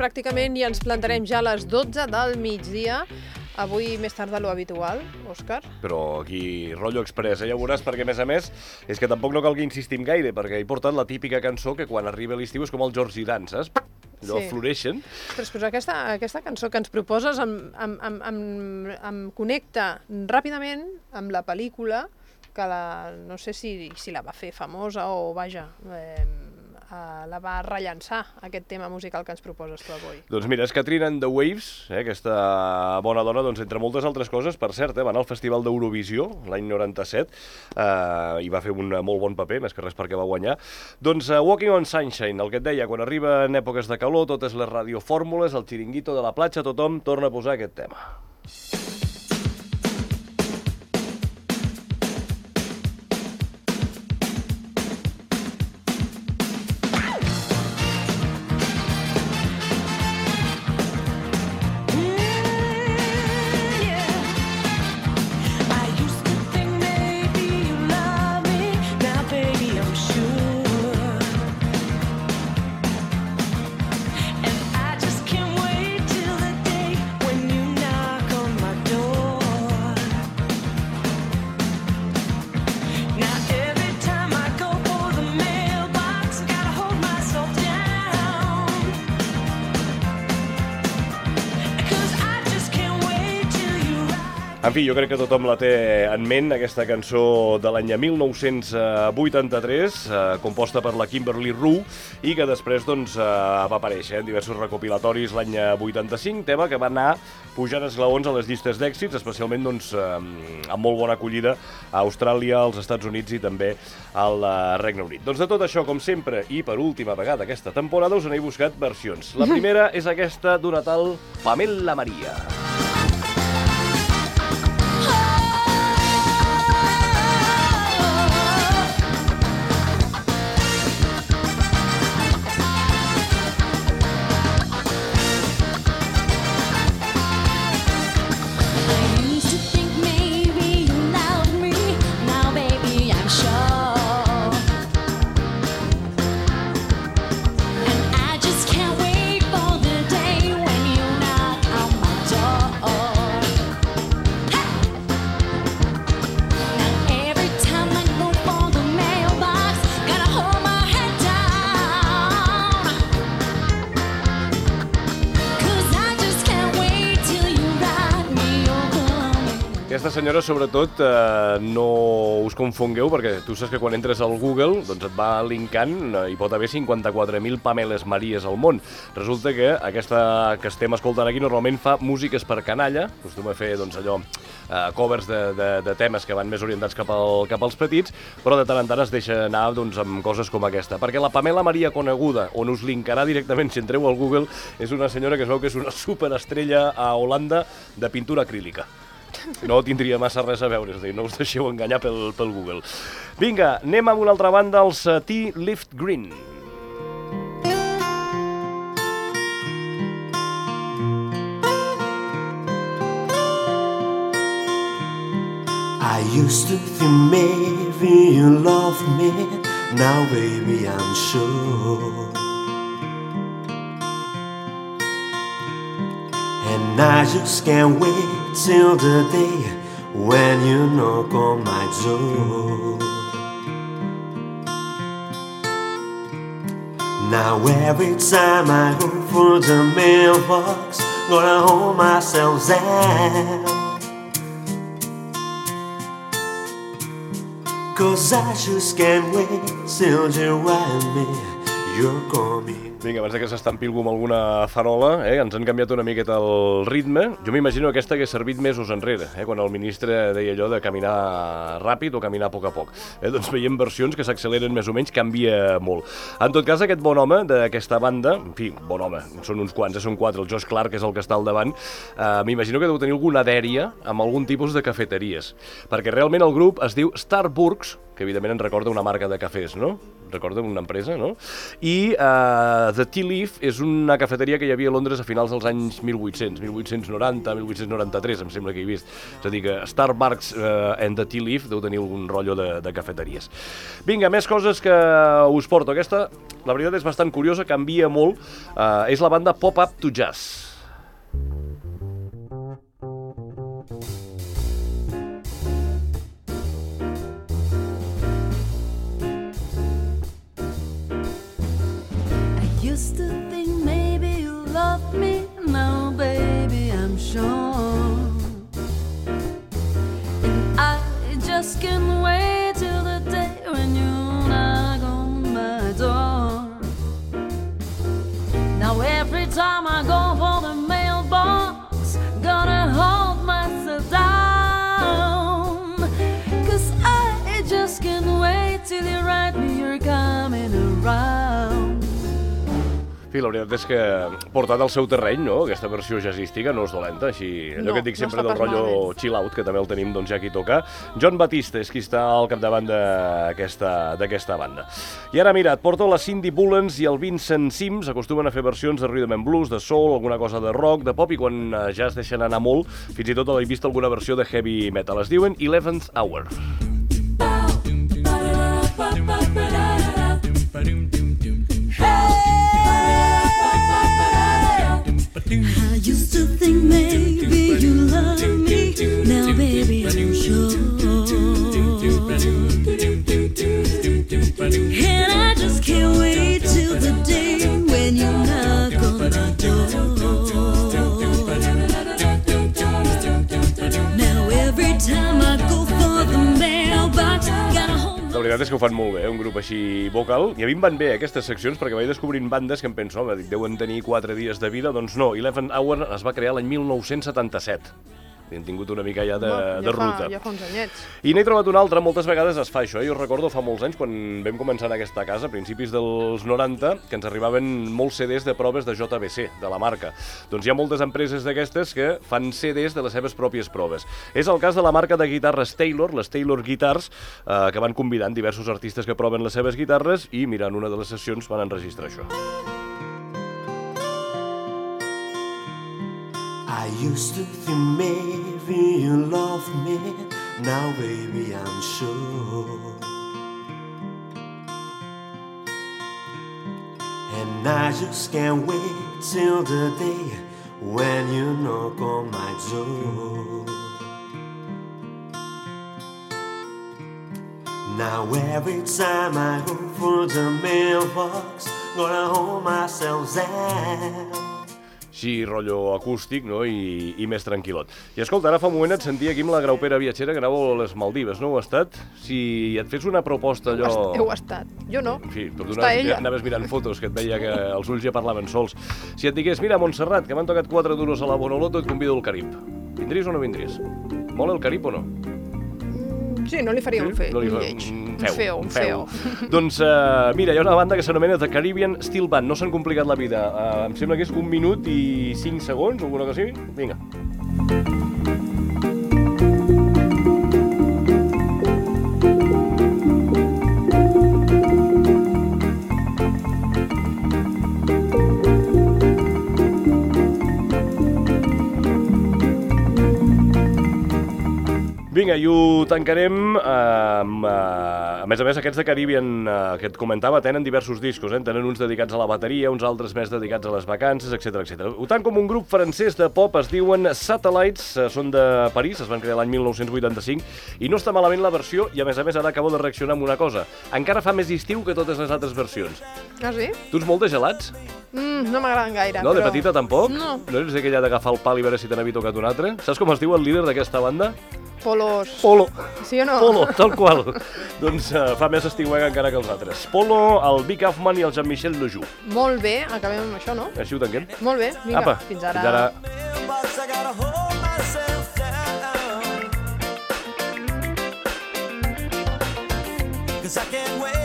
pràcticament i ens plantarem ja a les 12 del migdia. Avui més tard de lo habitual, Òscar. Però aquí, rotllo express, ja ho veuràs, perquè a més, és que tampoc no calgui insistir gaire, perquè he portat la típica cançó que quan arriba l'estiu és com el George Dan, saps? Allò floreixen. Ostres, però aquesta cançó que ens proposes em connecta ràpidament amb la pel·lícula, que no sé si la va fer famosa o, vaja, la va rellançar, aquest tema musical que ens proposes tu avui. Doncs mira, és Katrina and the Waves, aquesta bona dona, doncs, entre moltes altres coses, per cert, va anar al Festival d'Eurovisió l'any 97, i va fer un molt bon paper, més que res perquè va guanyar. Doncs Walking on Sunshine, el que et deia, quan arriba en èpoques de calor, totes les radiofórmules, el xiringuito de la platja, tothom torna a posar aquest tema. En fi, jo crec que tothom la té en ment, aquesta cançó de l'any 1983, composta per la Kimberly Rue, i que després doncs, va aparèixer en diversos recopilatoris l'any 85, tema que va anar pujant esglaons a les llistes d'èxits, especialment doncs, amb molt bona acollida a Austràlia, als Estats Units i també al Regne Unit. Doncs de tot això, com sempre, i per última vegada aquesta temporada, us n'he buscat versions. La primera és aquesta d'una tal Pamela Maria. Aquesta senyora, sobretot, no us confongueu, perquè tu saps que quan entres al Google doncs et va linkant, hi pot haver 54.000 Pameles Maries al món. Resulta que aquesta que estem escoltant aquí normalment fa músiques per canalla, acostuma a fer doncs, allò, covers de temes que van més orientats cap als petits, però de tant en tant es deixa anar doncs, amb coses com aquesta. Perquè la Pamela Maria coneguda, on us linkarà directament si entreu al Google, és una senyora que es veu que és una superestrella a Holanda de pintura acrílica. No tindria massa res a veure, és a dir, no us deixeu enganyar pel Google. Vinga, anem amb una altra banda, els T-Lift Green. I used to think maybe you loved me, now baby I'm sure. And I just can't wait till the day when you knock on my door. Now every time I go for the mailbox, gonna hold myself down, 'cause I just can't wait till you write me you're coming. Vinga, abans que s'estampi algú amb alguna farola, ens han canviat una miqueta el ritme. Jo m'imagino aquesta que ha servit mesos enrere, quan el ministre deia allò de caminar ràpid o caminar a poc a poc. Doncs veiem versions que s'acceleren més o menys, canvia molt. En tot cas, aquest bon home d'aquesta banda, en fi, bon home, són uns quants, són 4, el Josh Clark és el que està al davant, m'imagino que deu tenir alguna dèria amb algun tipus de cafeteries, perquè realment el grup es diu Starbucks, que evidentment ens recorda una marca de cafès, no? Recorda una empresa, no? I The Tea Leaf és una cafeteria que hi havia a Londres a finals dels anys 1890, 1893, em sembla que he vist. És a dir, que Starbucks and The Tea Leaf deu tenir algun rotllo de cafeteries. Vinga, més coses que us porto. Aquesta, la veritat, és bastant curiosa, canvia molt. És la banda Pop Up to Jazz. Used to think maybe you loved me, now baby I'm sure. And I just can't wait till the day when you knock on my door. Now every time I go for the mailbox, gonna hold myself down, 'cause I just can't wait till you write me you're coming around. Sí, la veritat és que portat al seu terreny, no? Aquesta versió jazzística no és dolenta, així allò que et dic sempre del rotllo chill out, que també el tenim doncs, ja aquí toca. John Batiste és qui està al capdavant d'aquesta banda. I ara, mira, et porto la Cindy Bullens i el Vincent Sims, acostumen a fer versions de rhythm and blues, de soul, alguna cosa de rock, de pop, i quan ja es deixen anar molt, fins i tot he vist alguna versió de heavy metal. Es diuen 11th Hour. I used to think maybe you loved me, now baby I'm sure. And I just can't wait till the day when you knock on my door. Now every time I go for the mailbox, gotta hold. La veritat és que ho fan molt bé, un grup així vocal. I a mi em van bé aquestes seccions perquè vaig descobrint bandes que em penso, home, deuen tenir 4 dies de vida. Doncs no, 11th Hour es va crear l'any 1977. Hem tingut una mica ja de ruta. Ja fa uns anyets. I n'he trobat una altra, moltes vegades es fa això. Jo recordo fa molts anys, quan vam començar en aquesta casa, a principis dels 90, que ens arribaven molts CDs de proves de JVC, de la marca. Doncs hi ha moltes empreses d'aquestes que fan CDs de les seves pròpies proves. És el cas de la marca de guitarres Taylor, les Taylor Guitars, que van convidant diversos artistes que proven les seves guitarres i, mirant una de les sessions, van enregistrar això. I used to think maybe you loved me, now baby I'm sure. And I just can't wait till the day when you knock on my door. Now every time I go for the mailbox, gonna hold myself down. Així, rotllo acústic, no?, i més tranquil·lot. I escolta, ara fa un moment et sentia aquí amb la graupera viatgera que anàveu a les Maldives, no ho ha estat? Si et fes una proposta allò... Heu estat, jo no. En fi, tu Està ella. anaves mirant fotos que et veia que els ulls ja parlaven sols. Si et digués, mira, Montserrat, que m'han tocat 4 duros a la Bonoloto i et convido al Carib. Vindries o no vindries? Mola el Carib o no? Sí, no li faria un lleig. Un feo. Doncs, mira, hi ha una banda que s'anomena The Caribbean Steel Band. No s'han complicat la vida. Em sembla que és 1 minut i 5 segons, alguna cosa així. Vinga. Vinga, i ho tancarem amb... A més, aquests de Caribbean que et comentava tenen diversos discos, tenen uns dedicats a la bateria, uns altres més dedicats a les vacances, etc. Ho tant com un grup francès de pop, es diuen Satellites, són de París, es van crear l'any 1985, i no està malament la versió, i a més ara acabo de reaccionar amb una cosa. Encara fa més estiu que totes les altres versions. Ah, sí? Tu ets molt de gelats? No m'agraden gaire, No, de petita tampoc? No. No eres aquella d'agafar el pal i veure si te n'havia tocat un altre? Saps com es diu el líder d'aquesta banda? Polos. Polo. Sí o no? Polo, tal qual. Doncs fa més estiuega encara que els altres. Polo, el Vic Hoffman i el Jean-Michel Lejoux. Molt bé, acabem amb això, no? Així ho tanquem? Molt bé, vinga, Apa, fins ara. Fins ara. I gotta hold myself down, 'cause I can't wait